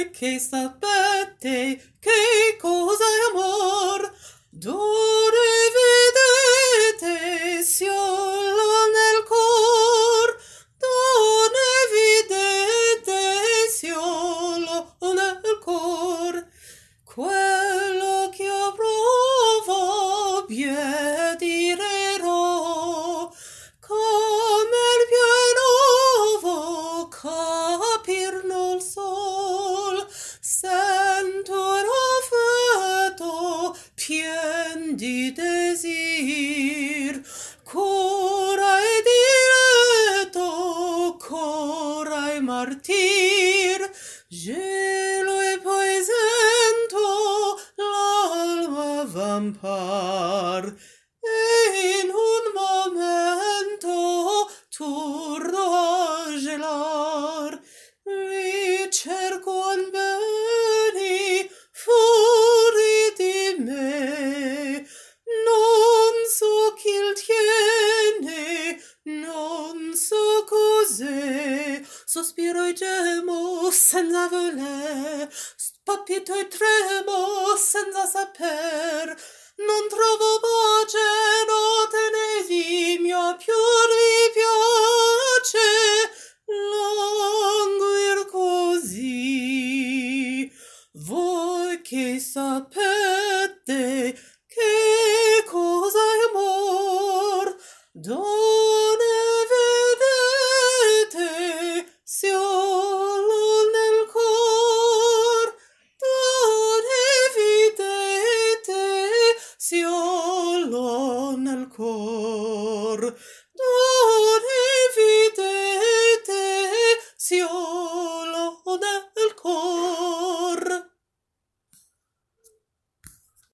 Voi che sapete che cosa è amor, dove vedete solo nel cor, dove vedete solo nel cor, quello che io provo bien dirò, come il pienovo capir nol sol, sento un affetto pien di desir, cora e diletto, cora e martir, gelo e poi sento l'alma vampar, e in un momento torno a gelar, vi cerco in beni fuori di me, non so chi il tiene, non so cos'è, sospiro e gemo senza voler, palpito e tremo senza saper, non trovo voce, no te ne vi, mio più mi piace languir così. Voi che sapete che cosa è amor, dove vedete solo nel cor, dove vedete solo nel cor.